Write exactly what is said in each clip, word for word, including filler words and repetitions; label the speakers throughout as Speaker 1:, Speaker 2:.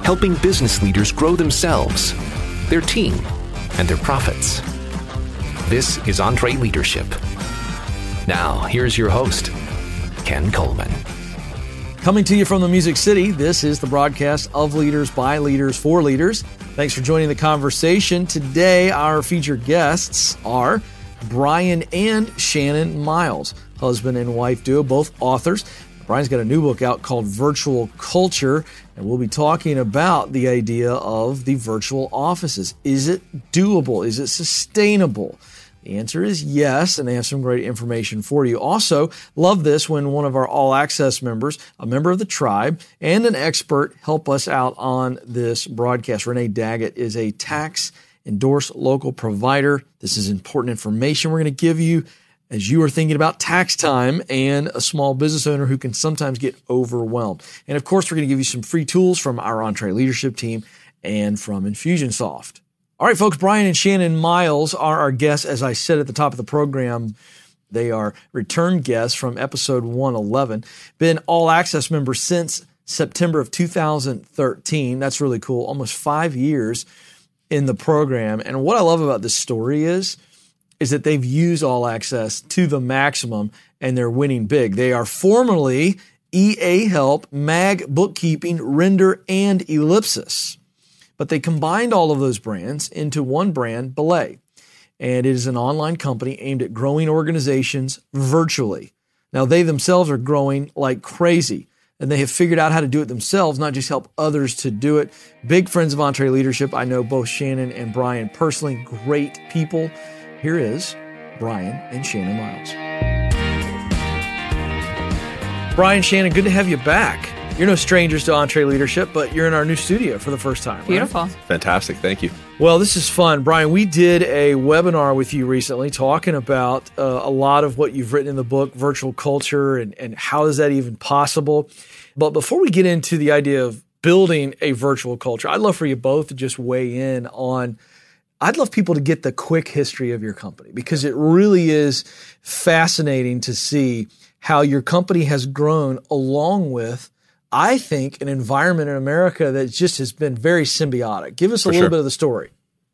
Speaker 1: helping business leaders grow themselves, their team, and their profits. This is EntreLeadership. Now, here's your host, Ken Coleman.
Speaker 2: Coming to you from the Music City, this is the broadcast of Leaders by Leaders for Leaders. Thanks for joining the conversation. Today, our featured guests are Brian and Shannon Miles, husband and wife duo, both authors. Brian's got a new book out called Virtual Culture, and we'll be talking about the idea of the virtual offices. Is it doable? Is it sustainable? The answer is yes, and they have some great information for you. Also, love this when one of our All Access members, a member of the tribe, and an expert help us out on this broadcast. Renee Daggett is a tax endorsed local provider. This is important information we're going to give you as you are thinking about tax time and a small business owner who can sometimes get overwhelmed. And of course, we're going to give you some free tools from our EntreLeadership team and from Infusionsoft. All right, folks, Brian and Shannon Miles are our guests. As I said at the top of the program, they are return guests from episode one eleven. Been All Access members since September of two thousand thirteen. That's really cool. Almost five years in the program. And what I love about this story is, is that they've used All Access to the maximum and they're winning big. They are formerly E A Help, Mag Bookkeeping, Render, and Ellipsis. But they combined all of those brands into one brand, Belay. And it is an online company aimed at growing organizations virtually. Now, they themselves are growing like crazy, and they have figured out how to do it themselves, not just help others to do it. Big friends of EntreLeadership. I know both Shannon and Brian personally, great people. Here is Brian and Shannon Miles. Brian, Shannon, good to have you back. You're no strangers to EntreLeadership, but you're in our new studio for the first time, right?
Speaker 3: Beautiful.
Speaker 4: Fantastic. Thank you.
Speaker 2: Well, this is fun. Brian, we did a webinar with you recently talking about uh, a lot of what you've written in the book, Virtual Culture, and, and how is that even possible. But before we get into the idea of building a virtual culture, I'd love for you both to just weigh in on, I'd love people to get the quick history of your company, because it really is fascinating to see how your company has grown along with, I think, an environment in America that just has been very symbiotic. Give us a
Speaker 4: For
Speaker 2: little
Speaker 4: sure.
Speaker 2: bit of the story.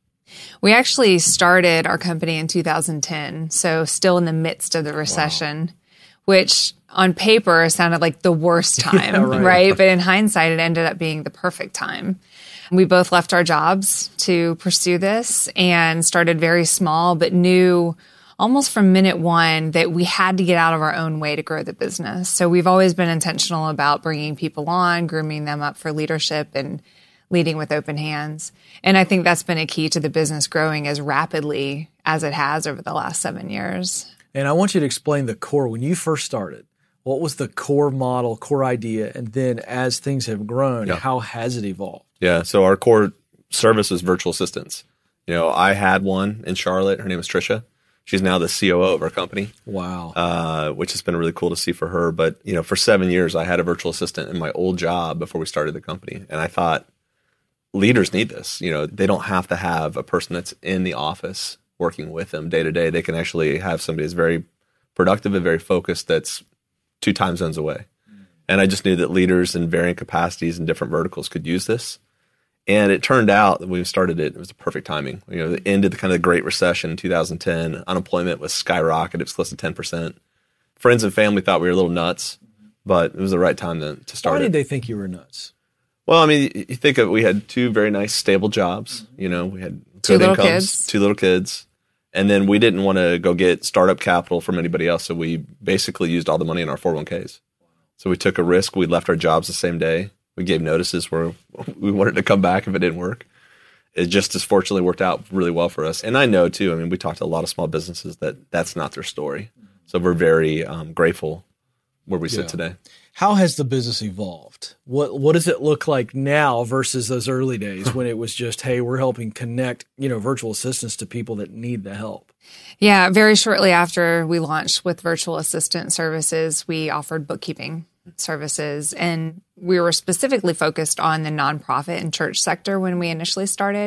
Speaker 3: We actually started our company in two thousand ten, so still in the midst of the recession, wow. which on paper sounded like the worst time,
Speaker 2: yeah, right.
Speaker 3: right? But in hindsight, it ended up being the perfect time. We both left our jobs to pursue this and started very small, but knew almost from minute one that we had to get out of our own way to grow the business. So we've always been intentional about bringing people on, grooming them up for leadership, and leading with open hands. And I think that's been a key to the business growing as rapidly as it has over the last seven years.
Speaker 2: And I want you to explain the core. When you first started, what was the core model, core idea? And then as things have grown,
Speaker 4: yeah.
Speaker 2: how has it evolved?
Speaker 4: Yeah. So our core service is virtual assistants. You know, I had one in Charlotte. Her name is Tricia. She's now the C O O of our company.
Speaker 2: Wow.
Speaker 4: Uh, which has been really cool to see for her. But, you know, for seven years, I had a virtual assistant in my old job before we started the company. And I thought, leaders need this. You know, they don't have to have a person that's in the office working with them day to day. They can actually have somebody that's very productive and very focused that's two time zones away. Mm. And I just knew that leaders in varying capacities and different verticals could use this. And it turned out that when we started it, it was the perfect timing. You know, the end of the kind of the Great Recession in two thousand ten, unemployment was skyrocketed. It was close to ten percent. Friends and family thought we were a little nuts, but it was the right time to, to start it.
Speaker 2: Why did they think you were nuts?
Speaker 4: Well, I mean, you think of, we had two very nice, stable jobs. You know, we had
Speaker 3: two little
Speaker 4: incomes,
Speaker 3: kids,
Speaker 4: two little kids. And then we didn't want to go get startup capital from anybody else. So we basically used all the money in our four oh one k's. So we took a risk. We left our jobs the same day. We gave notices where we wanted to come back if it didn't work. It just as fortunately worked out really well for us. And I know, too, I mean, we talked to a lot of small businesses that that's not their story. So we're very um, grateful where we sit
Speaker 2: yeah.
Speaker 4: today.
Speaker 2: How has the business evolved? What what does it look like now versus those early days when it was just, hey, we're helping connect, you know, virtual assistants to people that need the help?
Speaker 3: Yeah, very shortly after we launched with virtual assistant services, we offered bookkeeping services, and we were specifically focused on the nonprofit and church sector when we initially started.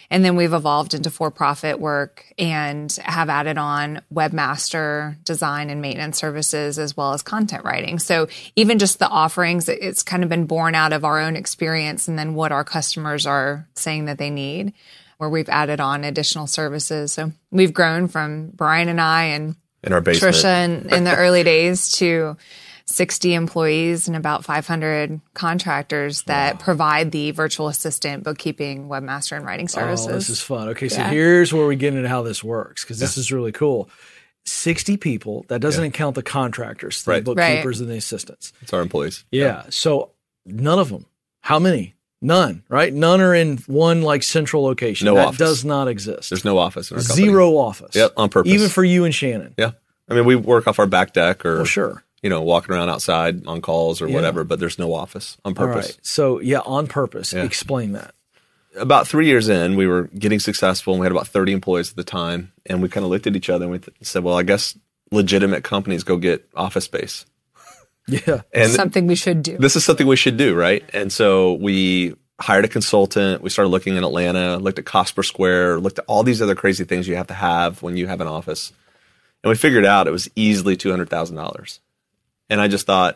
Speaker 3: And then we've evolved into for-profit work and have added on webmaster design and maintenance services as well as content writing. So even just the offerings, it's kind of been born out of our own experience and then what our customers are saying that they need, where we've added on additional services. So we've grown from Brian and I and
Speaker 4: in our basement.
Speaker 3: Trisha in, in the early days to sixty employees and about five hundred contractors that wow. provide the virtual assistant, bookkeeping, webmaster, and writing services.
Speaker 2: Oh, this is fun. Okay, so
Speaker 3: yeah.
Speaker 2: here's where we get into how this works, because this
Speaker 4: yeah.
Speaker 2: is really cool. sixty people, that doesn't yeah. count the contractors, the
Speaker 4: right.
Speaker 2: bookkeepers
Speaker 3: right.
Speaker 2: and the assistants.
Speaker 4: It's our employees.
Speaker 2: Yeah. yeah, so none of them. How many? None, right? None are in one like central location.
Speaker 4: No
Speaker 2: that
Speaker 4: office.
Speaker 2: does not exist.
Speaker 4: There's no office in our company.
Speaker 2: Zero office.
Speaker 4: Yep, on purpose.
Speaker 2: Even for you and Shannon.
Speaker 4: Yeah. I mean, we work off our back deck or,
Speaker 2: well, sure.
Speaker 4: you know, walking around outside on calls or
Speaker 2: yeah.
Speaker 4: whatever, but there's no office on purpose.
Speaker 2: All right. So, yeah, on purpose.
Speaker 4: Yeah.
Speaker 2: Explain that.
Speaker 4: About three years in, we were getting successful and we had about thirty employees at the time. And we kind of looked at each other and we th- said, well, I guess legitimate companies go get office space.
Speaker 2: Yeah.
Speaker 4: And
Speaker 3: something we should do.
Speaker 4: This is something we should do, right? And so we hired a consultant. We started looking in Atlanta, looked at cost per square, looked at all these other crazy things you have to have when you have an office. And we figured out it was easily two hundred thousand dollars. And I just thought,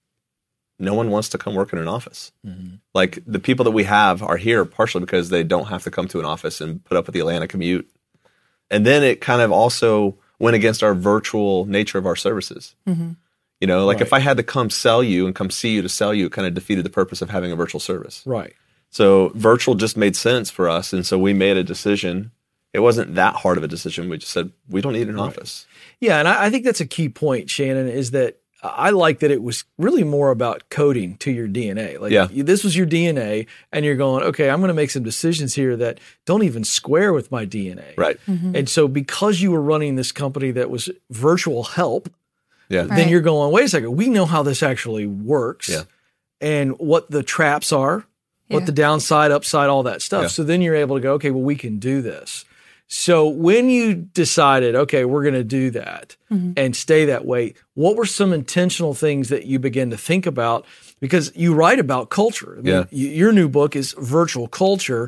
Speaker 4: no one wants to come work in an office. Mm-hmm. Like the people that we have are here partially because they don't have to come to an office and put up with the Atlanta commute. And then it kind of also went against our virtual nature of our services. Mm-hmm. You know, like
Speaker 2: right.
Speaker 4: if I had to come sell you and come see you to sell you, it kind of defeated the purpose of having a virtual service.
Speaker 2: Right.
Speaker 4: So virtual just made sense for us. And so we made a decision. It wasn't that hard of a decision. We just said, we don't need an right. office.
Speaker 2: Yeah. And I, I think that's a key point, Shannon, is that I like that it was really more about coding to your D N A. Like
Speaker 4: yeah.
Speaker 2: this was your D N A and you're going, okay, I'm going to make some decisions here that don't even square with my D N A.
Speaker 4: Right.
Speaker 2: Mm-hmm. And so because you were running this company that was virtual help,
Speaker 4: yeah.
Speaker 2: then
Speaker 3: right.
Speaker 2: you're going, wait a second, we know how this actually works
Speaker 4: yeah.
Speaker 2: and what the traps are, what
Speaker 3: yeah.
Speaker 2: the downside, upside, all that stuff.
Speaker 4: Yeah.
Speaker 2: So then you're able to go, okay, well, we can do this. So when you decided, okay, we're going to do that mm-hmm. and stay that way, what were some intentional things that you began to think about? Because you write about culture. I mean,
Speaker 4: yeah.
Speaker 2: y- your new book is Virtual Culture.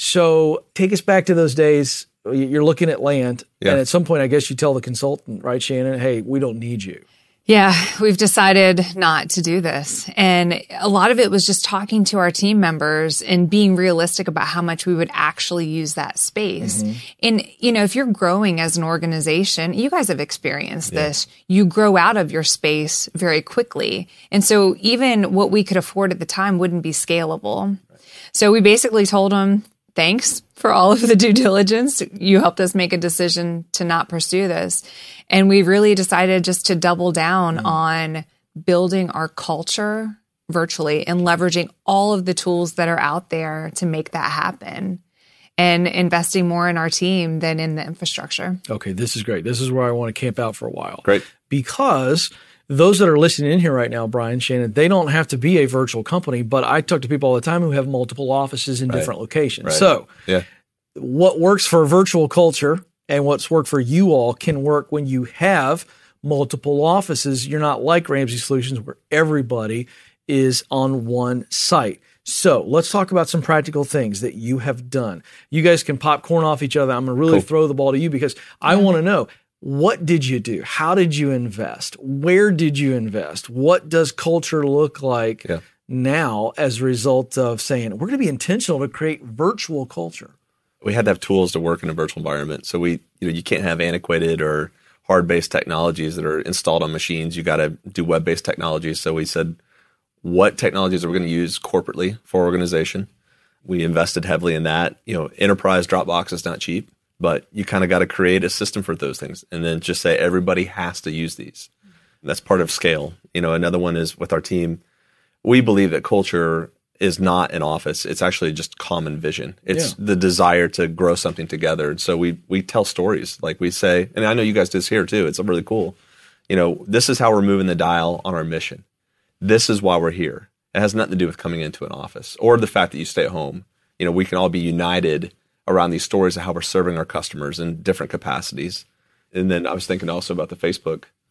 Speaker 2: So take us back to those days. You're looking at land,
Speaker 4: yeah.
Speaker 2: and at some point, I guess you tell the consultant, right, Shannon, hey, we don't need you.
Speaker 3: Yeah, we've decided not to do this. And a lot of it was just talking to our team members and being realistic about how much we would actually use that space. Mm-hmm. And, you know, if you're growing as an organization, you guys have experienced yeah. this, you grow out of your space very quickly. And so even what we could afford at the time wouldn't be scalable. Right. So we basically told them, thanks for all of the due diligence. You helped us make a decision to not pursue this. And we really decided just to double down mm. on building our culture virtually and leveraging all of the tools that are out there to make that happen and investing more in our team than in the infrastructure.
Speaker 2: Okay, this is great. This is where I want to camp out for a while.
Speaker 4: Great.
Speaker 2: Because those that are listening in here right now, Brian, Shannon, they don't have to be a virtual company, but I talk to people all the time who have multiple offices in
Speaker 4: right.
Speaker 2: different locations.
Speaker 4: Right.
Speaker 2: So
Speaker 4: yeah.
Speaker 2: what works for virtual culture and what's worked for you all can work when you have multiple offices. You're not like Ramsey Solutions where everybody is on one site. So let's talk about some practical things that you have done. You guys can popcorn off each other. I'm going to really
Speaker 4: cool.
Speaker 2: throw the ball to you because I
Speaker 3: yeah.
Speaker 2: want to know, what did you do? How did you invest? Where did you invest? What does culture look like
Speaker 4: yeah.
Speaker 2: now as a result of saying, we're going to be intentional to create virtual culture?
Speaker 4: We had to have tools to work in a virtual environment. So we, you know, you can't have antiquated or hard-based technologies that are installed on machines. You got to do web-based technologies. So we said, what technologies are we going to use corporately for organization? We invested heavily in that. You know, enterprise Dropbox is not cheap, but you kind of got to create a system for those things and then just say everybody has to use these. That's part of scale. You know, another one is with our team, we believe that culture is not an office. It's actually just common vision. It's yeah. the desire to grow something together. And so we we tell stories. Like we say, and I know you guys do this here too. It's really cool. You know, this is how we're moving the dial on our mission. This is why we're here. It has nothing to do with coming into an office or the fact that you stay at home. You know, we can all be united around these stories of how we're serving our customers in different capacities. And then I was thinking also about the Facebook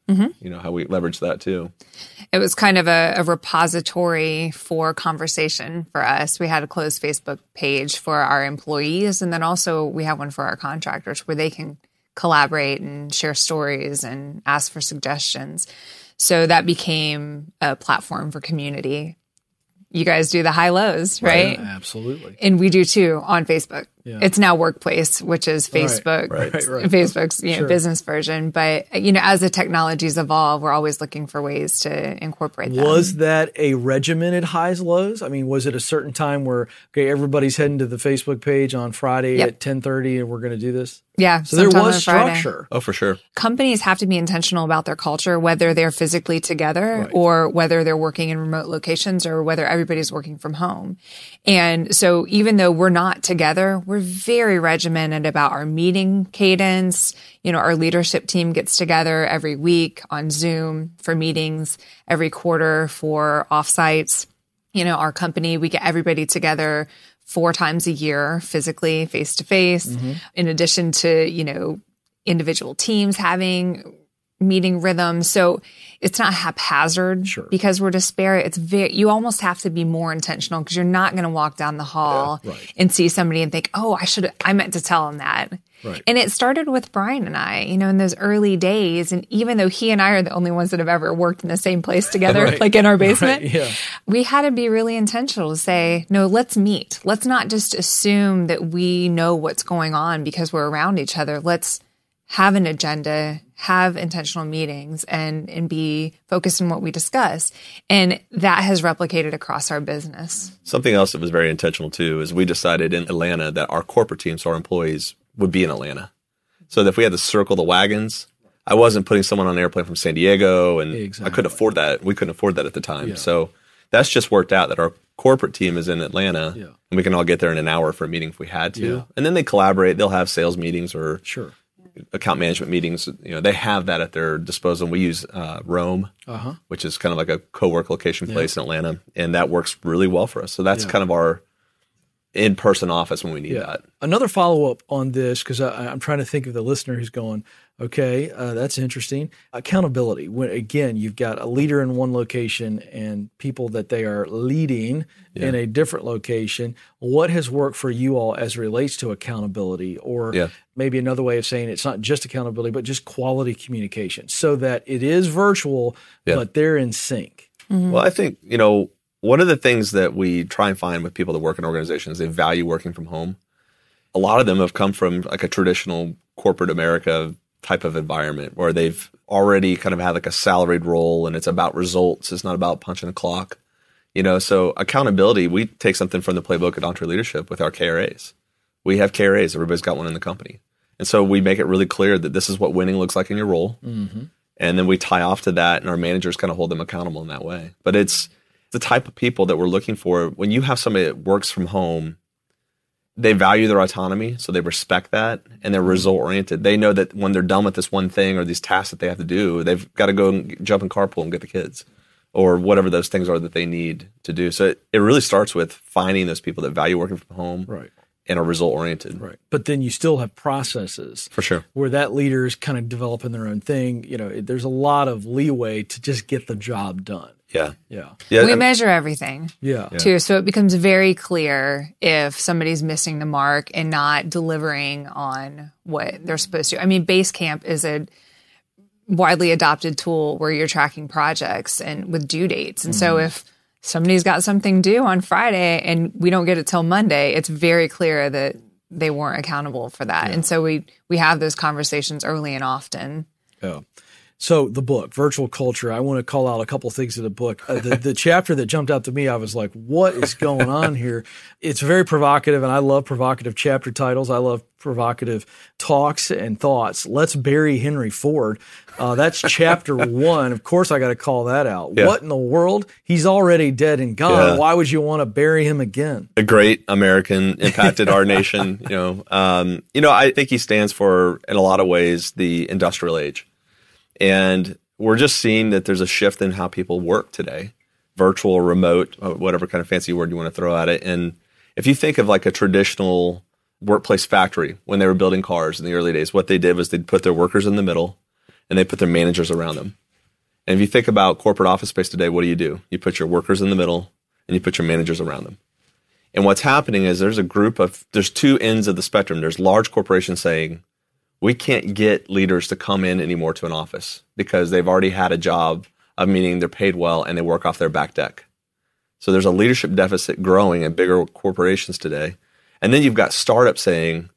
Speaker 3: Mm-hmm.
Speaker 4: You know, how we leverage that too.
Speaker 3: It was kind of a, a repository for conversation for us. We had a closed Facebook page for our employees, and then also we have one for our contractors where they can collaborate and share stories and ask for suggestions. So that became a platform for community. You guys do the high lows, right?
Speaker 2: Right, absolutely.
Speaker 3: And we do too on Facebook.
Speaker 2: Yeah.
Speaker 3: It's now Workplace, which is Facebook,
Speaker 4: Right,
Speaker 2: right, right.
Speaker 3: Facebook's you know,
Speaker 2: Sure.
Speaker 3: business version. But you know, as the technologies evolve, we're always looking for ways to incorporate them.
Speaker 2: Was that a regimented highs lows? I mean, was it a certain time where okay, everybody's heading to the Facebook page on Friday
Speaker 3: Yep.
Speaker 2: at ten thirty, and we're going to do this?
Speaker 3: Yeah.
Speaker 2: So there
Speaker 3: sometime
Speaker 2: was
Speaker 3: on Friday.
Speaker 2: structure.
Speaker 4: Oh, for sure.
Speaker 3: Companies have to be intentional about their culture, whether they're physically together
Speaker 2: Right.
Speaker 3: or whether they're working in remote locations or whether everybody's working from home. And so even though we're not together, we're very regimented about our meeting cadence. You know, our leadership team gets together every week on Zoom for meetings, every quarter for offsites. You know, our company, we get everybody together four times a year, physically, face to face, in addition to, you know, individual teams having meeting rhythms. So it's not haphazard
Speaker 2: Sure.
Speaker 3: because we're disparate. It's very, you almost have to be more intentional because you're not going to walk down the hall
Speaker 2: Yeah, right.
Speaker 3: and see somebody and think, oh, I should, I meant to tell them that.
Speaker 2: Right.
Speaker 3: And it started with Brian and I, you know, in those early days. And even though he and I are the only ones that have ever worked in the same place together,
Speaker 2: Right.
Speaker 3: like in our basement,
Speaker 2: Right, yeah.
Speaker 3: we had to be really intentional to say, no, let's meet. Let's not just assume that we know what's going on because we're around each other. Let's have an agenda, have intentional meetings, and, and be focused on what we discuss. And that has replicated across our business.
Speaker 4: Something else that was very intentional too is we decided in Atlanta that our corporate teams, so our employees, would be in Atlanta. So that if we had to circle the wagons, I wasn't putting someone on an airplane from San Diego, and
Speaker 2: Exactly.
Speaker 4: I couldn't afford that. We couldn't afford that at the time.
Speaker 2: Yeah.
Speaker 4: So that's just worked out that our corporate team is in Atlanta,
Speaker 2: Yeah.
Speaker 4: and we can all get there in an hour for a meeting if we had to.
Speaker 2: Yeah.
Speaker 4: And then they collaborate. They'll have sales meetings or
Speaker 2: Sure.
Speaker 4: account management meetings. You know, they have that at their disposal. We use uh, Rome,
Speaker 2: Uh-huh.
Speaker 4: which is kind of like a co-work location place in Atlanta, and that works really well for us. So that's
Speaker 2: Yeah.
Speaker 4: kind of our in-person office when we need that.
Speaker 2: Another follow-up on this, because I'm trying to think of the listener who's going, okay, uh, that's interesting. Accountability. When, again, you've got a leader in one location and people that they are leading in a different location. What has worked for you all as it relates to accountability? Or
Speaker 4: Yeah.
Speaker 2: maybe another way of saying it's not just accountability, but just quality communication so that it is virtual,
Speaker 4: Yeah.
Speaker 2: but they're in sync.
Speaker 4: Well, I think, you know, one of the things that we try and find with people that work in organizations, they value working from home. A lot of them have come from like a traditional corporate America type of environment where they've already kind of had like a salaried role and it's about results. It's not about punching a clock, you know? So accountability, we take something from the playbook at Entre Leadership with our K R As. We have K R As. Everybody's got one in the company. And so we make it really clear that this is what winning looks like in your role.
Speaker 2: Mm-hmm.
Speaker 4: And then we tie off to that and our managers kind of hold them accountable in that way. But it's the type of people that we're looking for. When you have somebody that works from home, they value their autonomy, so they respect that, and they're result oriented. They know that when they're done with this one thing or these tasks that they have to do, they've got to go and jump in carpool and get the kids or whatever those things are that they need to do. So it, it really starts with finding those people that value working from home
Speaker 2: Right.
Speaker 4: and are result oriented.
Speaker 2: Right. But then you still have processes
Speaker 4: For sure.
Speaker 2: where that leader is kind of developing their own thing. You know, it, there's a lot of leeway to just get the job done.
Speaker 4: Yeah.
Speaker 2: Yeah.
Speaker 4: Yeah.
Speaker 3: We
Speaker 4: I mean,
Speaker 3: measure everything.
Speaker 2: Yeah.
Speaker 3: Too. So it becomes very clear if somebody's missing the mark and not delivering on what they're supposed to. I mean, Basecamp is a widely adopted tool where you're tracking projects and with due dates. And so if somebody's got something due on Friday and we don't get it till Monday, it's very clear that they weren't accountable for that. And so we we have those conversations early and often.
Speaker 2: Yeah. So the book, Virtual Culture, I want to call out a couple of things in the book. Uh, the, the chapter that jumped out to me, I was like, what is going on here? It's very provocative, and I love provocative chapter titles. I love provocative talks and thoughts. Let's bury Henry Ford. Uh, that's chapter one. Of course, I got to call that out.
Speaker 4: Yeah.
Speaker 2: What in the world? He's already dead and gone.
Speaker 4: Yeah.
Speaker 2: Why would you want to bury him again?
Speaker 4: a great American, impacted our nation. You know, um, you know, I think he stands for, in a lot of ways, the industrial age. And we're just seeing that there's a shift in how people work today, virtual, remote, whatever kind of fancy word you want to throw at it. And if you think of like a traditional workplace factory when they were building cars in the early days, what they did was they'd put their workers in the middle and they put their managers around them. And if you think about corporate office space today, what do you do? You put your workers in the middle and you put your managers around them. And what's happening is there's a group of, there's two ends of the spectrum. There's large corporations saying, we can't get leaders to come in anymore to an office because they've already had a job of meaning they're paid well and they work off their back deck. So there's a leadership deficit growing in bigger corporations today. And then you've got startups saying,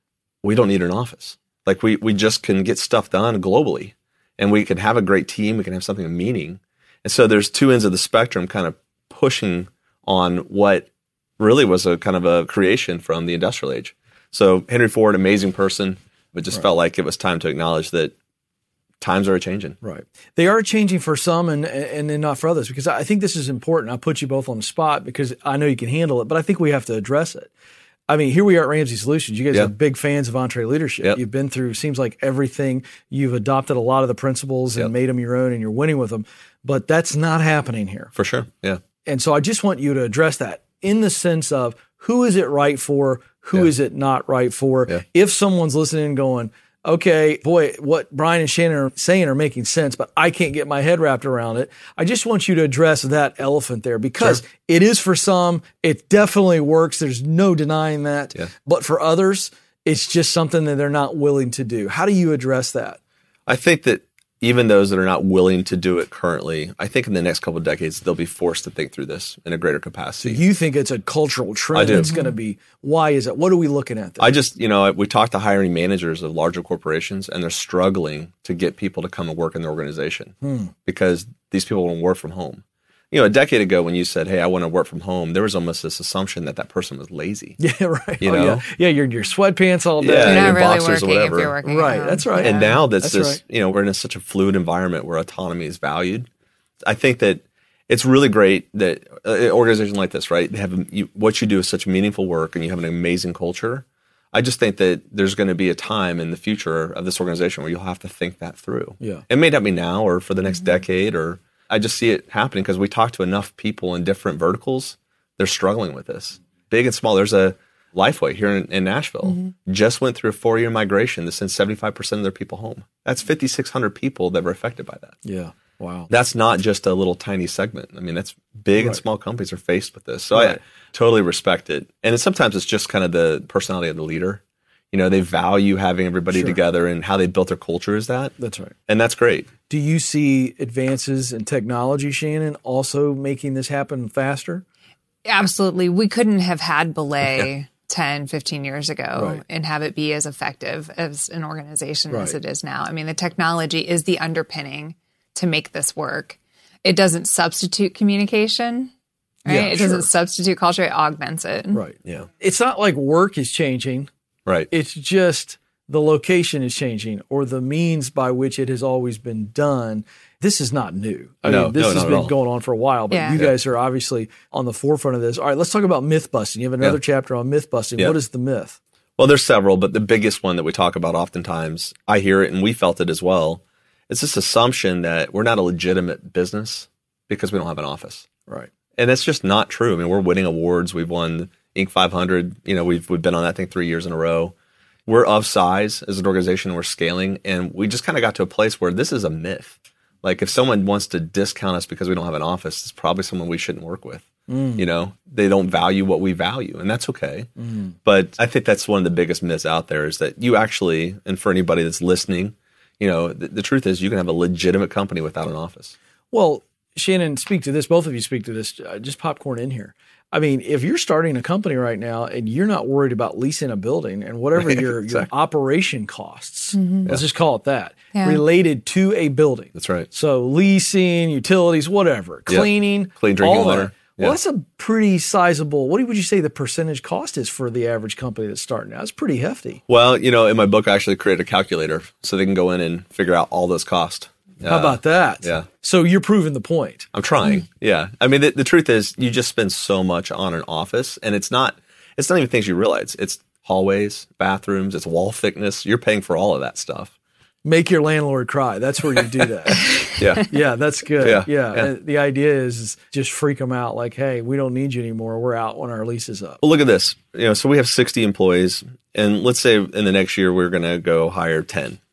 Speaker 4: we don't need an office. Like we we just can get stuff done globally and we can have a great team. We can have something of meaning. And so there's two ends of the spectrum kind of pushing on what really was a kind of a creation from the industrial age. So Henry Ford, amazing person, but just right. felt like it was time to acknowledge that times are changing.
Speaker 2: Right. They are changing for some and and then not for others, because I think this is important. I'll put you both on the spot because I know you can handle it, but I think we have to address it. I mean, here we are at Ramsey Solutions. You guys
Speaker 4: yep.
Speaker 2: are big fans of EntreLeadership. Yep. You've been through, seems like everything. You've adopted a lot of the principles and yep. made them your own, and you're winning with them. But that's not happening here.
Speaker 4: For sure. Yeah.
Speaker 2: And so I just want you to address that in the sense of who is it right for? Who yeah. is it not right for? Yeah. If someone's listening and going, okay, boy, what Brian and Shannon are saying are making sense, but I can't get my head wrapped around it. I just want you to address that elephant there because sure. it is for some, it definitely works. There's no denying that. Yeah. But for others, it's just something that they're not willing to do. How do you address that?
Speaker 4: I think that even those that are not willing to do it currently, I think in the next couple of decades, they'll be forced to think through this in a greater capacity.
Speaker 2: So you think it's a cultural trend that's going to be, why is it? What are we looking at there?
Speaker 4: I just, you know, we talked to hiring managers of larger corporations and they're struggling to get people to come and work in the organization hmm. because these people want to work from home. You know, a decade ago when you said, hey, I want to work from home, there was almost this assumption that that person was lazy.
Speaker 2: Yeah, right.
Speaker 4: You
Speaker 2: oh,
Speaker 4: know?
Speaker 2: Yeah, yeah you're in your sweatpants all day.
Speaker 4: Yeah,
Speaker 3: you're not really
Speaker 4: working
Speaker 3: if you're working.
Speaker 2: Right, that's right.
Speaker 4: And now that's,
Speaker 2: that's
Speaker 4: this,
Speaker 2: right.
Speaker 4: you know, we're in a, such a fluid environment where autonomy is valued. I think that it's really great that an organization like this, right, they have you, what you do is such meaningful work and you have an amazing culture. I just think that there's going to be a time in the future of this organization where you'll have to think that through.
Speaker 2: Yeah.
Speaker 4: It may not be now or for the next mm-hmm. decade or I just see it happening because we talk to enough people in different verticals. They're struggling with this, big and small. There's a Lifeway here in, in Nashville mm-hmm. just went through a four-year migration to send seventy-five percent of their people home. That's fifty-six hundred people that were affected by that.
Speaker 2: Yeah, wow.
Speaker 4: That's not just a little tiny segment. I mean, that's big right. and small companies are faced with this. So right. I totally respect it. And it's, sometimes it's just kind of the personality of the leader. You know, they value having everybody sure. together and how they built their culture is that.
Speaker 2: That's right.
Speaker 4: And that's great.
Speaker 2: Do you see advances in technology, Shannon, also making this happen faster?
Speaker 3: Absolutely. We couldn't have had Belay ten, fifteen years ago
Speaker 2: right.
Speaker 3: and have it be as effective as an organization
Speaker 2: right.
Speaker 3: as it is now. I mean, the technology is the underpinning to make this work. It doesn't substitute communication, right?
Speaker 2: Yeah,
Speaker 3: it
Speaker 2: sure.
Speaker 3: doesn't substitute culture. It augments it.
Speaker 2: Right.
Speaker 4: Yeah.
Speaker 2: It's not like work is changing.
Speaker 4: Right.
Speaker 2: It's just the location is changing or the means by which it has always been done. This is not new. I
Speaker 4: no,
Speaker 2: mean, this
Speaker 4: no,
Speaker 2: has
Speaker 4: not
Speaker 2: been
Speaker 4: at all.
Speaker 2: going on for a while, but
Speaker 3: yeah.
Speaker 2: you
Speaker 4: yeah.
Speaker 2: guys are obviously on the forefront of this. All right, let's talk about myth busting. You have another
Speaker 4: yeah.
Speaker 2: chapter on myth busting.
Speaker 4: Yeah.
Speaker 2: What is the myth?
Speaker 4: Well, there's several, but the biggest one that we talk about oftentimes, I hear it and we felt it as well. It's this assumption that we're not a legitimate business because we don't have an office.
Speaker 2: Right.
Speaker 4: And that's just not true. I mean, we're winning awards. We've won Inc five hundred. You know, we've we've been on that thing three years in a row. We're of size as an organization. We're scaling. And we just kind of got to a place where this is a myth. Like if someone wants to discount us because we don't have an office, it's probably someone we shouldn't work with. Mm. You know, they don't value what we value, and that's okay. Mm. But I think that's one of the biggest myths out there is that you actually, and for anybody that's listening, you know, the, the truth is you can have a legitimate company without an office.
Speaker 2: Well, Shannon, speak to this. Both of you speak to this. Uh, just popcorn in here. I mean, if you're starting a company right now and you're not worried about leasing a building and whatever your, exactly. your operation costs, mm-hmm. let's yeah. just call it that, yeah. related to a building.
Speaker 4: That's right.
Speaker 2: So leasing, utilities, whatever, cleaning,
Speaker 4: yep. clean drinking
Speaker 2: all
Speaker 4: water.
Speaker 2: That. Well, yeah. that's a pretty sizable, what would you say the percentage cost is for the average company that's starting out? It's pretty hefty.
Speaker 4: Well, you know, in my book, I actually created a calculator so they can go in and figure out all those costs.
Speaker 2: How uh, about that?
Speaker 4: Yeah.
Speaker 2: So you're proving the point.
Speaker 4: I'm trying. Yeah. I mean, the, the truth is you just spend so much on an office and it's not, it's not even things you realize. It's hallways, bathrooms, it's wall thickness. You're paying for all of that stuff.
Speaker 2: Make your landlord cry. That's where you do that.
Speaker 4: yeah.
Speaker 2: Yeah, that's good.
Speaker 4: Yeah.
Speaker 2: Yeah.
Speaker 4: yeah.
Speaker 2: The idea is, is just freak them out like, hey, we don't need you anymore. We're out when our lease is up.
Speaker 4: Well, look at this. You know, so we have sixty employees and let's say in the next year we're going to go hire ten.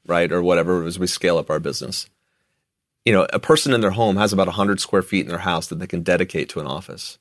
Speaker 4: right? Or whatever as we scale up our business. You know, a person in their home has about one hundred square feet in their house that they can dedicate to an office.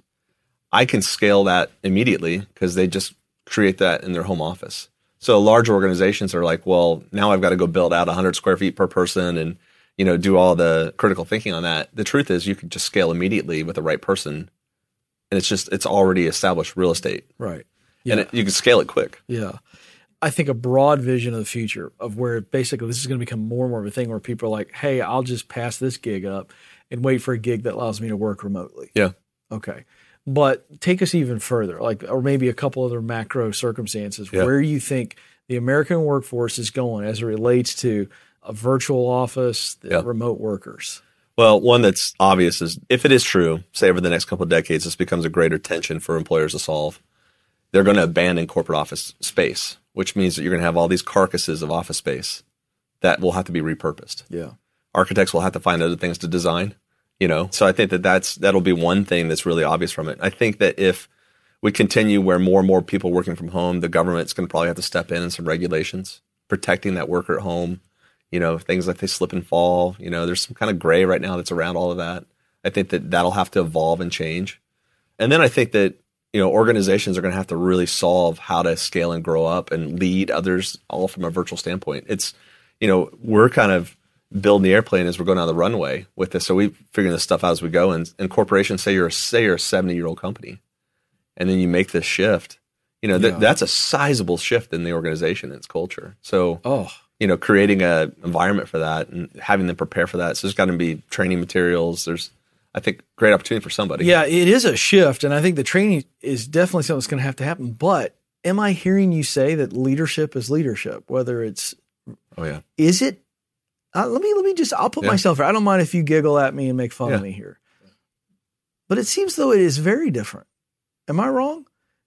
Speaker 4: I can scale that immediately because they just create that in their home office. So large organizations are like, well, now I've got to go build out one hundred square feet per person and, you know, do all the critical thinking on that. The truth is you can just scale immediately with the right person. And it's just, it's already established real estate.
Speaker 2: Right.
Speaker 4: Yeah. And it, you can scale it quick.
Speaker 2: Yeah. I think a broad vision of the future of where basically this is going to become more and more of a thing where people are like, hey, I'll just pass this gig up and wait for a gig that allows me to work remotely.
Speaker 4: Yeah.
Speaker 2: Okay. But take us even further, like, or maybe a couple other macro circumstances
Speaker 4: Yeah.
Speaker 2: where you think the American workforce is going as it relates to a virtual office, the
Speaker 4: Yeah.
Speaker 2: remote workers.
Speaker 4: Well, one that's obvious is if it is true, say over the next couple of decades, this becomes a greater tension for employers to solve. They're going to abandon corporate office space, which means that you're going to have all these carcasses of office space that will have to be repurposed.
Speaker 2: Yeah.
Speaker 4: Architects will have to find other things to design, you know? So I think that that's, that'll be one thing that's really obvious from it. I think that if we continue where more and more people working from home, the government's going to probably have to step in and some regulations, protecting that worker at home, you know, things like they slip and fall, you know, there's some kind of gray right now that's around all of that. I think that that'll have to evolve and change. And then I think that, you know, organizations are going to have to really solve how to scale and grow up and lead others all from a virtual standpoint. It's, you know, we're kind of building the airplane as we're going down the runway with this. So we figuring this stuff out as we go. And, and corporations say you're a, say you're a seventy year old company and then you make this shift, you know, th-
Speaker 2: Yeah.
Speaker 4: that's a sizable shift in the organization and its culture. So,
Speaker 2: Oh,
Speaker 4: you know, creating a environment for that and having them prepare for that. So there's got to be training materials. There's, I think, great opportunity for somebody.
Speaker 2: yeah, it is a shift. And I think the training is definitely something that's going to have to happen. But am I hearing you say that leadership is leadership, whether it's,
Speaker 4: Oh yeah.
Speaker 2: is it? Uh, let me let me just. I'll put
Speaker 4: Yeah.
Speaker 2: myself here. I don't mind if you giggle at me and make fun of
Speaker 4: Yeah.
Speaker 2: me here, but it seems though it is very different. Am I wrong?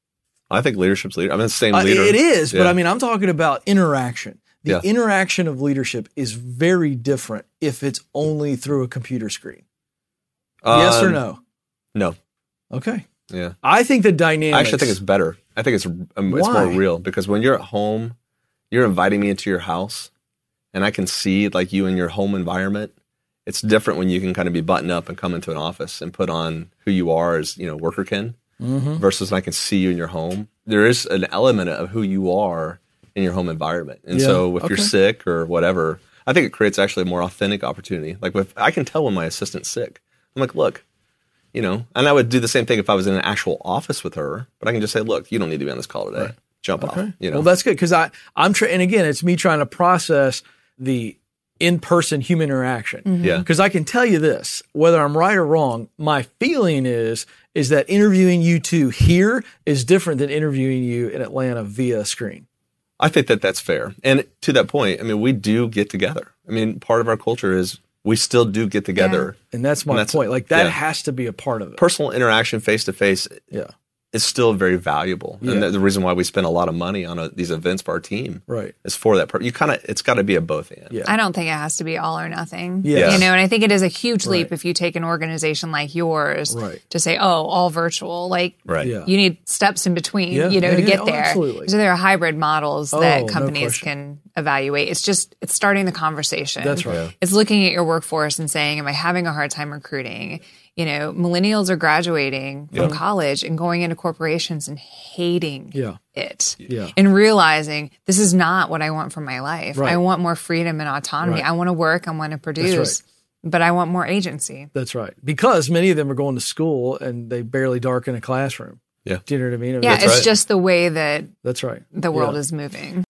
Speaker 4: I think leadership's leader. I mean, it's the same
Speaker 2: Uh,
Speaker 4: leader.
Speaker 2: it is, but
Speaker 4: Yeah.
Speaker 2: I mean, I'm talking about interaction. The
Speaker 4: Yeah.
Speaker 2: interaction of leadership is very different if it's only through a computer screen. Yes or
Speaker 4: Um,
Speaker 2: no?
Speaker 4: No.
Speaker 2: Okay.
Speaker 4: Yeah.
Speaker 2: I think the dynamics.
Speaker 4: I actually think it's better. I think it's um, it's
Speaker 2: Why?
Speaker 4: more real because when you're at home, you're inviting me into your house, and I can see like you in your home environment. It's different when you can kind of be buttoned up and come into an office and put on who you are as you know worker kin,
Speaker 2: Mhm.
Speaker 4: versus when I can see you in your home. There is an element of who you are in your home environment, and
Speaker 2: Yeah.
Speaker 4: so if
Speaker 2: Okay.
Speaker 4: you're sick or whatever, I think it creates actually a more authentic opportunity. Like if I can tell when my assistant's sick, I'm like, look. You know, and I would do the same thing if I was in an actual office with her, but I can just say, look, you don't need to be on this call today.
Speaker 2: Right.
Speaker 4: Jump off.
Speaker 2: Okay.
Speaker 4: You know,
Speaker 2: Well, that's good because I I'm trying, and again, it's me trying to process the in-person human interaction.
Speaker 4: Yeah.
Speaker 2: Because I can tell you this, whether I'm right or wrong, my feeling is is that interviewing you two here is different than interviewing you in Atlanta via screen.
Speaker 4: I think that that's fair. And to that point, I mean, we do get together. I mean, part of our culture is we still do get together.
Speaker 2: And that's my
Speaker 4: And that's-
Speaker 2: point. Like that
Speaker 4: yeah.
Speaker 2: has to be a part of it.
Speaker 4: Personal interaction face to face
Speaker 2: Yeah.
Speaker 4: is still very valuable.
Speaker 2: Yeah.
Speaker 4: And the, the reason why we spend a lot of money on a, these events for our team
Speaker 2: Right.
Speaker 4: is for that. Per- you kind of, it's got to be a both and.
Speaker 2: Yeah.
Speaker 3: I don't think it has to be all or nothing.
Speaker 2: Yes.
Speaker 3: You know, and I think it is a huge leap
Speaker 2: Right.
Speaker 3: if you take an organization like yours
Speaker 2: Right.
Speaker 3: to say, oh, all virtual. Like,
Speaker 4: Right.
Speaker 2: Yeah.
Speaker 3: you need steps in between,
Speaker 2: Yeah.
Speaker 3: you know,
Speaker 2: Yeah,
Speaker 3: to
Speaker 2: yeah.
Speaker 3: get
Speaker 2: Oh,
Speaker 3: there.
Speaker 2: absolutely.
Speaker 3: So there are hybrid models
Speaker 2: Oh,
Speaker 3: that
Speaker 2: no
Speaker 3: companies
Speaker 2: question.
Speaker 3: can evaluate. It's just, it's starting the conversation.
Speaker 2: That's right. Yeah.
Speaker 3: It's looking at your workforce and saying, am I having a hard time recruiting? You know, millennials are graduating from
Speaker 4: Yeah.
Speaker 3: college and going into corporations and hating
Speaker 2: Yeah.
Speaker 3: it.
Speaker 2: Yeah.
Speaker 3: And realizing this is not what I want from my life.
Speaker 2: Right.
Speaker 3: I want more freedom and autonomy.
Speaker 2: Right.
Speaker 3: I want to work, I want to produce, but I want more agency.
Speaker 2: That's right. Because many of them are going to school and they barely darken a classroom.
Speaker 4: Yeah.
Speaker 2: Do you know what I mean? I mean,
Speaker 3: Yeah,
Speaker 2: that's,
Speaker 3: it's
Speaker 4: right.
Speaker 3: just the way that
Speaker 2: that's right.
Speaker 3: the world
Speaker 2: Yeah.
Speaker 3: is moving.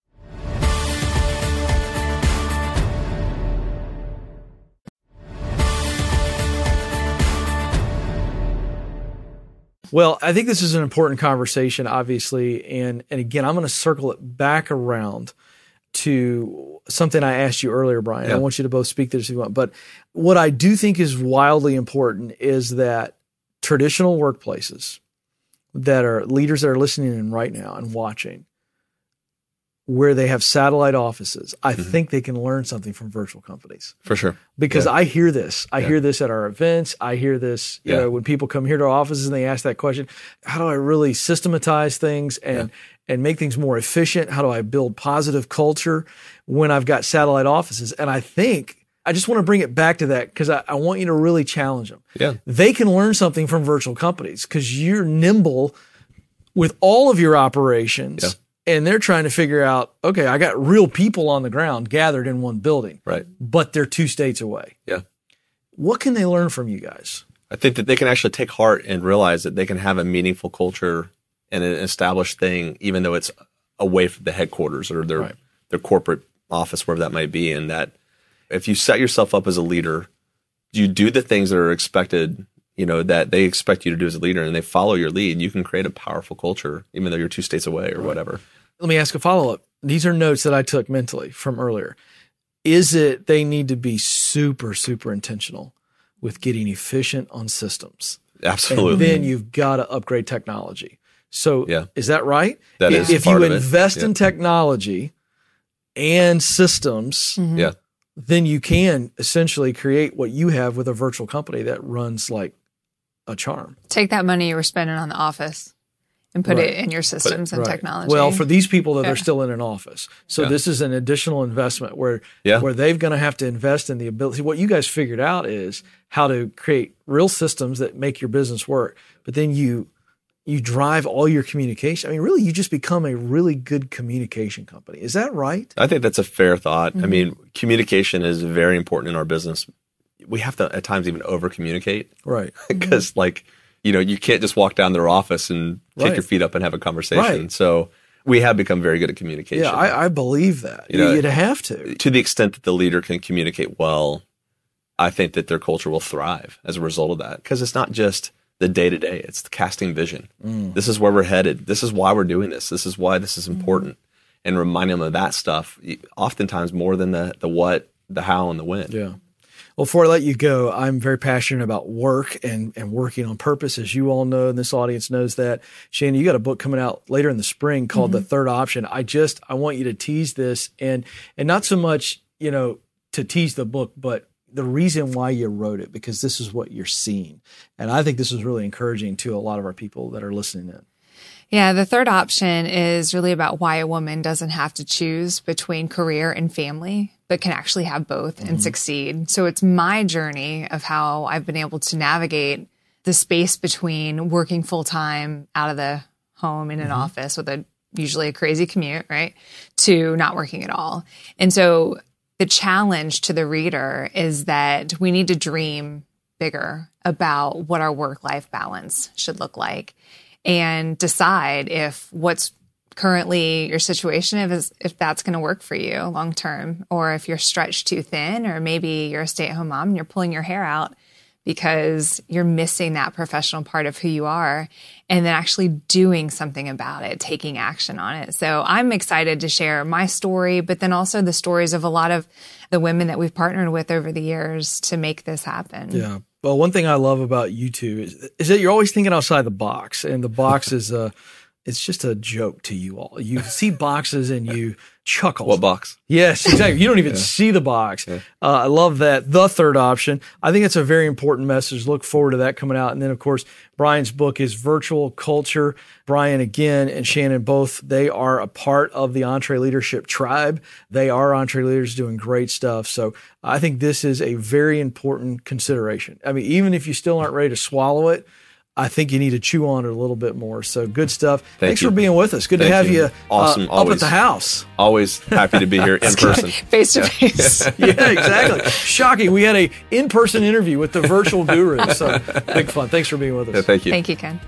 Speaker 2: Well, I think this is an important conversation, obviously. And, and again, I'm going to circle it back around to something I asked you earlier, Brian.
Speaker 4: Yeah.
Speaker 2: I want you to both speak to this if you want. But what I do think is wildly important is that traditional workplaces that are leaders that are listening in right now and watching, where they have satellite offices, I
Speaker 4: Mm-hmm.
Speaker 2: think they can learn something from virtual companies.
Speaker 4: For sure.
Speaker 2: Because
Speaker 4: Yeah.
Speaker 2: I hear this. I
Speaker 4: Yeah.
Speaker 2: hear this at our events. I hear this, you
Speaker 4: Yeah.
Speaker 2: know, when people come here to our offices and they ask that question, how do I really systematize things and and make things more efficient? How do I build positive culture when I've got satellite offices? And I think I just want to bring it back to that because I, I want you to really challenge them.
Speaker 4: Yeah.
Speaker 2: They can learn something from virtual companies because you're nimble with all of your operations.
Speaker 4: Yeah.
Speaker 2: And they're trying to figure out, okay, I got real people on the ground gathered in one building,
Speaker 4: Right.
Speaker 2: but they're two states away.
Speaker 4: Yeah.
Speaker 2: What can they learn from you guys?
Speaker 4: I think that they can actually take heart and realize that they can have a meaningful culture and an established thing, even though it's away from the headquarters or their
Speaker 2: Right.
Speaker 4: their corporate office, wherever that might be. And that if you set yourself up as a leader, you do the things that are expected, you know, that they expect you to do as a leader, and they follow your lead, you can create a powerful culture, even though you're two states away or right. whatever.
Speaker 2: Let me ask a follow-up. These are notes that I took mentally from earlier. Is it they need to be super, super intentional with getting efficient on systems?
Speaker 4: Absolutely.
Speaker 2: And then you've got to upgrade technology. So
Speaker 4: yeah.
Speaker 2: is that right?
Speaker 4: That
Speaker 2: if,
Speaker 4: is
Speaker 2: if
Speaker 4: part
Speaker 2: you
Speaker 4: of
Speaker 2: invest
Speaker 4: it.
Speaker 2: in
Speaker 4: yeah.
Speaker 2: technology and systems,
Speaker 3: Mm-hmm.
Speaker 4: yeah.
Speaker 2: then you can essentially create what you have with a virtual company that runs like a charm.
Speaker 3: Take that money you were spending on the office and put
Speaker 2: Right.
Speaker 3: it in your systems and
Speaker 2: Right.
Speaker 3: technology.
Speaker 2: Well, for these people that
Speaker 3: Yeah.
Speaker 2: are still in an office. So
Speaker 4: Yeah.
Speaker 2: this is an additional investment where,
Speaker 4: Yeah.
Speaker 2: where they've going to have to invest in the ability. What you guys figured out is how to create real systems that make your business work. But then you, you drive all your communication. I mean, really, you just become a really good communication company. Is that right?
Speaker 4: I think that's a fair thought.
Speaker 3: Mm-hmm.
Speaker 4: I mean, communication is very important in our business. We have to at times even over communicate
Speaker 2: Right.
Speaker 4: because like, you know, you can't just walk down their office and kick
Speaker 2: Right.
Speaker 4: your feet up and have a conversation.
Speaker 2: Right.
Speaker 4: So we have become very good at communication.
Speaker 2: Yeah, I, I believe that.
Speaker 4: You know,
Speaker 2: You'd have to.
Speaker 4: To the extent that the leader can communicate well, I think that their culture will thrive as a result of that. Because it's not just the day to day, it's the casting vision.
Speaker 2: Mm.
Speaker 4: This is where we're headed. This is why we're doing this. This is why this is important. And reminding them of that stuff, oftentimes more than the the what, the how, and the when.
Speaker 2: Yeah. Well, before I let you go, I'm very passionate about work and, and working on purpose, as you all know, and this audience knows that. Shannon, you got a book coming out later in the spring called
Speaker 3: Mm-hmm.
Speaker 2: The Third Option. I just, I want you to tease this and, and not so much, you know, to tease the book, but the reason why you wrote it, because this is what you're seeing. And I think this is really encouraging to a lot of our people that are listening in.
Speaker 3: Yeah, the third option is really about why a woman doesn't have to choose between career and family, but can actually have both mm-hmm. and succeed. So it's my journey of how I've been able to navigate the space between working full time out of the home in an mm-hmm. office with a usually a crazy commute, right, to not working at all. And so the challenge to the reader is that we need to dream bigger about what our work-life balance should look like, and decide if what's currently your situation, if, if that's going to work for you long term, or if you're stretched too thin, or maybe you're a stay-at-home mom and you're pulling your hair out because you're missing that professional part of who you are, and then actually doing something about it, taking action on it. So I'm excited to share my story, but then also the stories of a lot of the women that we've partnered with over the years to make this happen.
Speaker 2: Yeah. Well, one thing I love about you two is, is that you're always thinking outside the box, and the box is a, it's just a joke to you all. You see boxes and you chuckle.
Speaker 4: What box?
Speaker 2: Yes, exactly. You don't even yeah. see the box. Yeah. Uh, I love that. The third option. I think it's a very important message. Look forward to that coming out. And then, of course, Brian's book is Virtual Culture. Brian, again, and Shannon, both, they are a part of the EntreLeadership tribe. They are EntreLeaders doing great stuff. So I think this is a very important consideration. I mean, even if you still aren't ready to swallow it, I think you need to chew on it a little bit more. So good stuff.
Speaker 4: Thank
Speaker 2: Thanks
Speaker 4: you.
Speaker 2: for being with us. Good
Speaker 4: Thank
Speaker 2: to have
Speaker 4: you.
Speaker 2: you,
Speaker 4: awesome.
Speaker 2: uh, up at the house.
Speaker 4: Always happy to be here in person.
Speaker 3: Face to face.
Speaker 2: Yeah, exactly. Shocking. We had a in-person interview with the virtual guru. So big fun. Thanks for being with us.
Speaker 4: Yeah, thank you.
Speaker 3: Thank you, Ken.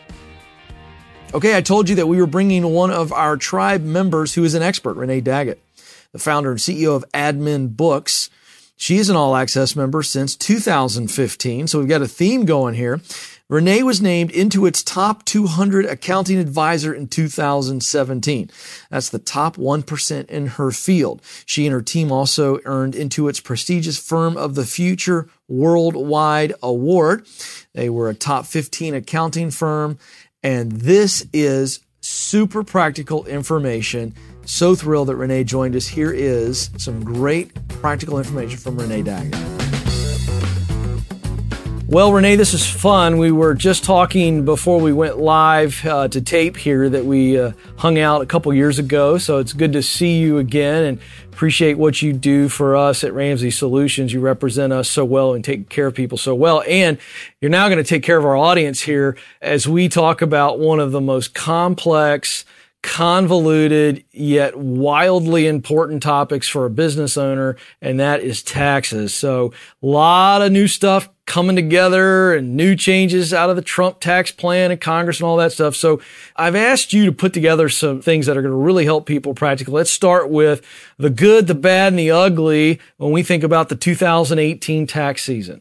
Speaker 2: Okay, I told you that we were bringing one of our tribe members who is an expert, Renee Daggett, the founder and C E O of Admin Books. She is an all-access member since two thousand fifteen, so we've got a theme going here. Renee was named Intuit's top two hundred accounting advisor in two thousand seventeen. That's the top one percent in her field. She and her team also earned Intuit's prestigious Firm of the Future Worldwide Award. They were a top fifteen accounting firm, and this is super practical information. So thrilled that Renee joined us. Here is some great practical information from Renee Daggett. Well, Renee, this is fun. We were just talking before we went live uh, to tape here that we uh, hung out a couple years ago. So it's good to see you again and appreciate what you do for us at Ramsey Solutions. You represent us so well and take care of people so well. And you're now going to take care of our audience here as we talk about one of the most complex, convoluted, yet wildly important topics for a business owner, and that is taxes. So a lot of new stuff coming together and new changes out of the Trump tax plan and Congress and all that stuff. So I've asked you to put together some things that are going to really help people practically. Let's start with the good, the bad, and the ugly when we think about the two thousand eighteen tax season.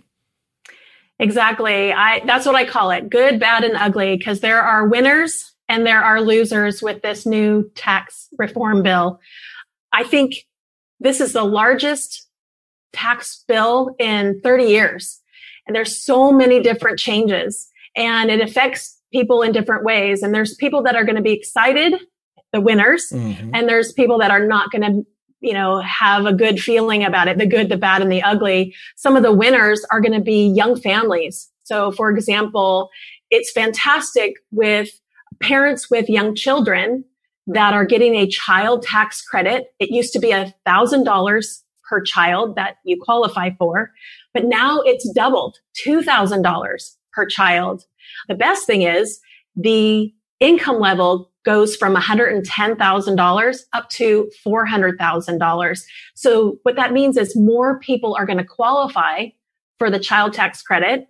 Speaker 5: Exactly. I, that's what I call it. Good, bad, and ugly, because there are winners and there are losers with this new tax reform bill. I think this is the largest tax bill in thirty years. And there's so many different changes and it affects people in different ways. And there's people that are going to be excited, the winners, mm-hmm. and there's people that are not going to, you know, have a good feeling about it, the good, the bad, and the ugly. Some of the winners are going to be young families. So for example, it's fantastic with parents with young children that are getting a child tax credit. It used to be a thousand dollars per child that you qualify for, but now it's doubled, two thousand dollars per child. The best thing is the income level goes from one hundred ten thousand dollars up to four hundred thousand dollars. So what that means is more people are going to qualify for the child tax credit.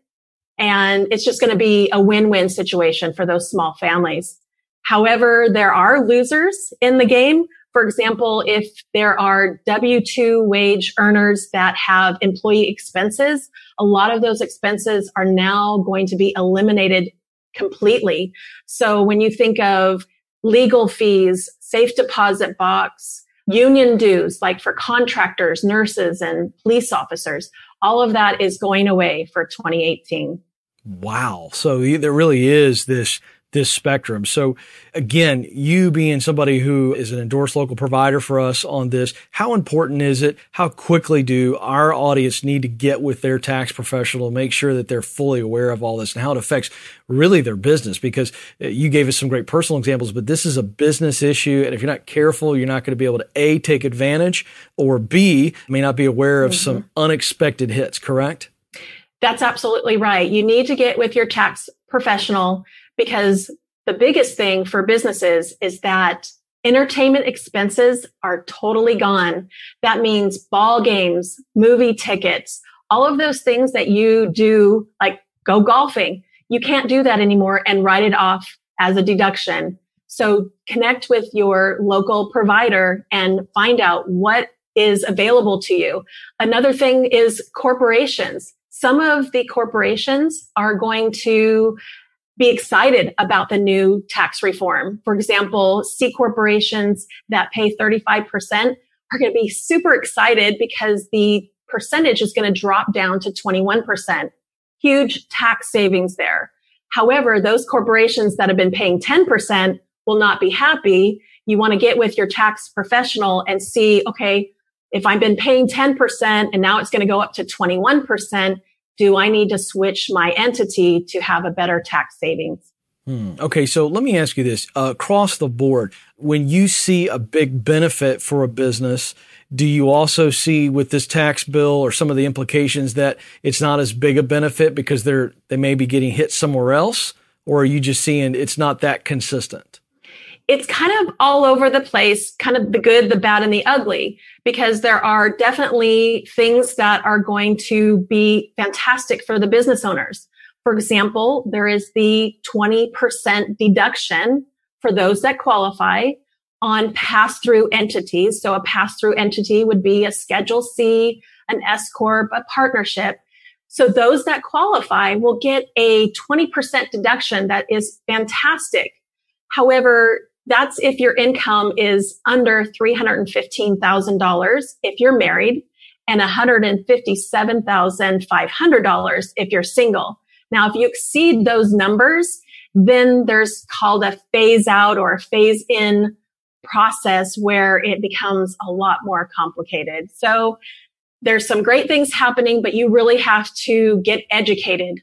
Speaker 5: And it's just going to be a win-win situation for those small families. However, there are losers in the game. For example, if there are W two wage earners that have employee expenses, a lot of those expenses are now going to be eliminated completely. So when you think of legal fees, safe deposit box, union dues, like for contractors, nurses, and police officers, all of that is going away for twenty eighteen.
Speaker 2: Wow. So there really is this this spectrum. So again, you being somebody who is an endorsed local provider for us on this, how important is it? How quickly do our audience need to get with their tax professional to make sure that they're fully aware of all this and how it affects really their business? Because you gave us some great personal examples, but this is a business issue. And if you're not careful, you're not going to be able to A, take advantage, or B, may not be aware of mm-hmm. some unexpected hits, correct?
Speaker 5: That's absolutely right. You need to get with your tax professional because the biggest thing for businesses is that entertainment expenses are totally gone. That means ball games, movie tickets, all of those things that you do, like go golfing. You can't do that anymore and write it off as a deduction. So connect with your local provider and find out what is available to you. Another thing is corporations. Some of the corporations are going to be excited about the new tax reform. For example, C corporations that pay thirty-five percent are going to be super excited because the percentage is going to drop down to twenty-one percent. Huge tax savings there. However, those corporations that have been paying ten percent will not be happy. You want to get with your tax professional and see, okay, if I've been paying ten percent and now it's going to go up to twenty-one percent, do I need to switch my entity to have a better tax savings?
Speaker 2: Hmm. Okay, so let me ask you this. Uh, across the board, when you see a big benefit for a business, do you also see with this tax bill or some of the implications that it's not as big a benefit because they're they may be getting hit somewhere else? Or are you just seeing it's not that consistent?
Speaker 5: It's kind of all over the place, kind of the good, the bad, and the ugly, because there are definitely things that are going to be fantastic for the business owners. For example, there is the twenty percent deduction for those that qualify on pass-through entities. So a pass-through entity would be a Schedule C, an S Corp, a partnership. So those that qualify will get a twenty percent deduction that is fantastic. However, that's if your income is under three hundred fifteen thousand dollars if you're married and one hundred fifty-seven thousand five hundred dollars if you're single. Now, if you exceed those numbers, then there's called a phase out or a phase in process where it becomes a lot more complicated. So there's some great things happening, but you really have to get educated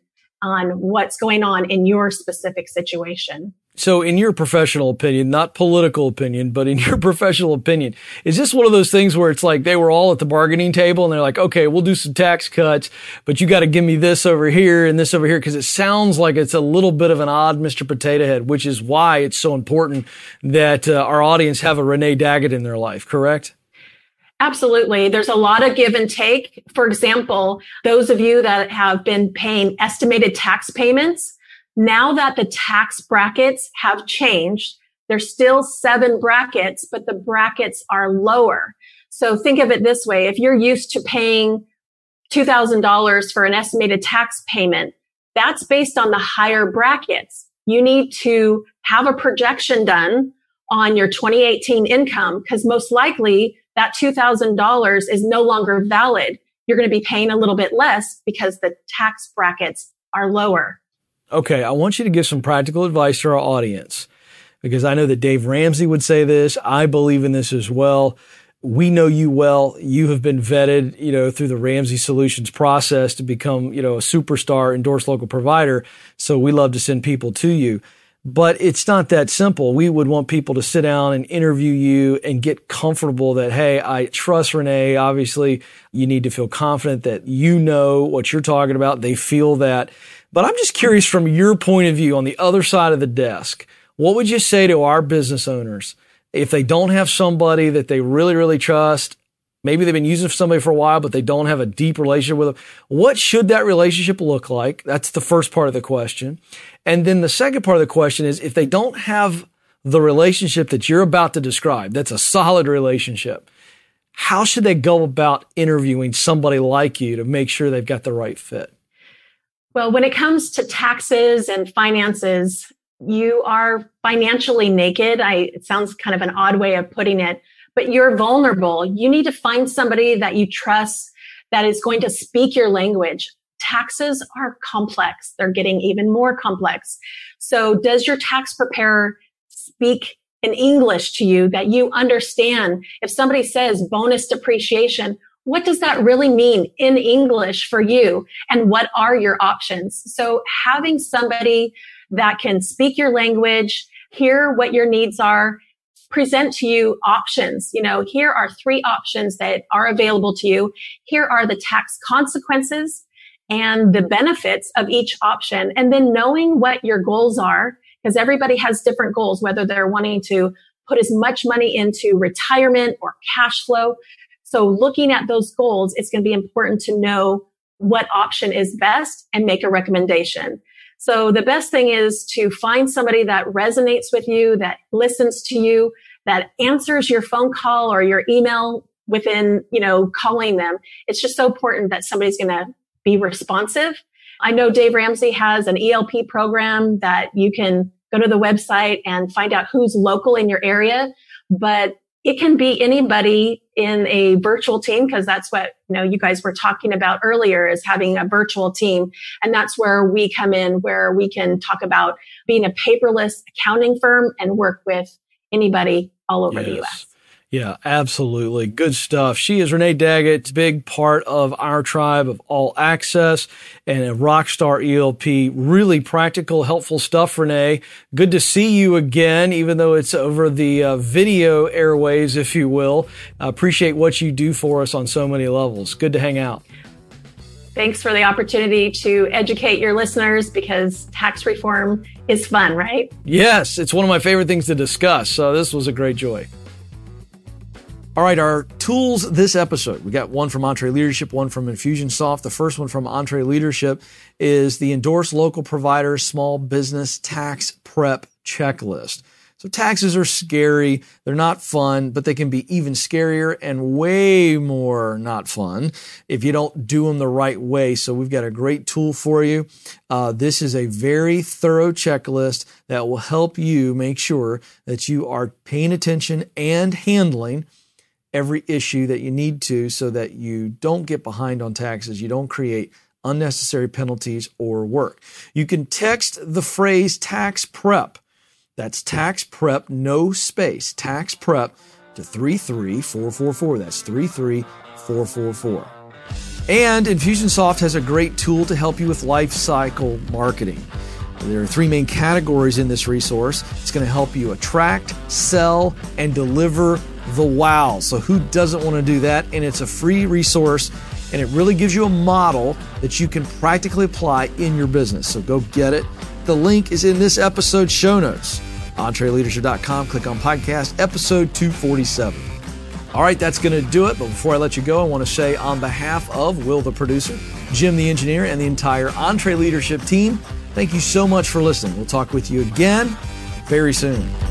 Speaker 5: on what's going on in your specific situation.
Speaker 2: So in your professional opinion, not political opinion, but in your professional opinion, is this one of those things where it's like they were all at the bargaining table and they're like, okay, we'll do some tax cuts, but you got to give me this over here and this over here? Because it sounds like it's a little bit of an odd Mister Potato Head, which is why it's so important that uh, our audience have a Renee Daggett in their life, correct?
Speaker 5: Absolutely. There's a lot of give and take. For example, those of you that have been paying estimated tax payments, now that the tax brackets have changed, there's still seven brackets, but the brackets are lower. So think of it this way. If you're used to paying two thousand dollars for an estimated tax payment, that's based on the higher brackets. You need to have a projection done on your twenty eighteen income because most likely that two thousand dollars is no longer valid. You're going to be paying a little bit less because the tax brackets are lower.
Speaker 2: Okay, I want you to give some practical advice to our audience because I know that Dave Ramsey would say this. I believe in this as well. We know you well. You have been vetted, you know, through the Ramsey Solutions process to become, you know, a superstar endorsed local provider. So we love to send people to you. But it's not that simple. We would want people to sit down and interview you and get comfortable that, hey, I trust Renee. Obviously, you need to feel confident that you know what you're talking about. They feel that. But I'm just curious from your point of view on the other side of the desk, what would you say to our business owners if they don't have somebody that they really, really trust? Maybe they've been using somebody for a while, but they don't have a deep relationship with them. What should that relationship look like? That's the first part of the question. And then the second part of the question is, if they don't have the relationship that you're about to describe, that's a solid relationship, how should they go about interviewing somebody like you to make sure they've got the right fit?
Speaker 5: Well, when it comes to taxes and finances, you are financially naked. I, it sounds kind of an odd way of putting it, but you're vulnerable. You need to find somebody that you trust that is going to speak your language. Taxes are complex. They're getting even more complex. So does your tax preparer speak in English to you that you understand? If somebody says bonus depreciation, what does that really mean in English for you? And what are your options? So having somebody that can speak your language, hear what your needs are, present to you options. You know, here are three options that are available to you. Here are the tax consequences and the benefits of each option. And then knowing what your goals are, because everybody has different goals, whether they're wanting to put as much money into retirement or cash flow. So looking at those goals, it's going to be important to know what option is best and make a recommendation. So the best thing is to find somebody that resonates with you, that listens to you, that answers your phone call or your email within, you know, calling them. It's just so important that somebody's going to be responsive. I know Dave Ramsey has an E L P program that you can go to the website and find out who's local in your area, but it can be anybody in a virtual team, because that's what, you know, you guys were talking about earlier, is having a virtual team. And that's where we come in, where we can talk about being a paperless accounting firm and work with anybody all over
Speaker 2: yes.
Speaker 5: the U S.
Speaker 2: Yeah, absolutely. Good stuff. She is Renee Daggett, big part of our tribe of All Access and a rock star E L P. Really practical, helpful stuff, Renee. Good to see you again, even though it's over the uh, video airwaves, if you will. I appreciate what you do for us on so many levels. Good to hang out.
Speaker 5: Thanks for the opportunity to educate your listeners, because tax reform is fun, right?
Speaker 2: Yes, it's one of my favorite things to discuss. So this was a great joy. All right, our tools this episode. We got one from EntreLeadership, one from Infusionsoft. The first one from EntreLeadership is the Endorsed Local Provider Small Business Tax Prep Checklist. So taxes are scary. They're not fun, but they can be even scarier and way more not fun if you don't do them the right way. So we've got a great tool for you. Uh, this is a very thorough checklist that will help you make sure that you are paying attention and handling every issue that you need to, so that you don't get behind on taxes, you don't create unnecessary penalties or work. You can text the phrase tax prep. That's tax prep, no space, tax prep to three three four four four. That's three three four four four. And Infusionsoft has a great tool to help you with life cycle marketing. There are three main categories in this resource. It's going to help you attract, sell, and deliver the wow. So who doesn't want to do that? And it's a free resource, and it really gives you a model that you can practically apply in your business. So go get it. The link is in this episode's show notes. Entree Leadership dot com. Click on podcast, episode two forty-seven. All right, that's going to do it. But before I let you go, I want to say on behalf of Will, the producer, Jim, the engineer, and the entire Entree Leadership team, thank you so much for listening. We'll talk with you again very soon.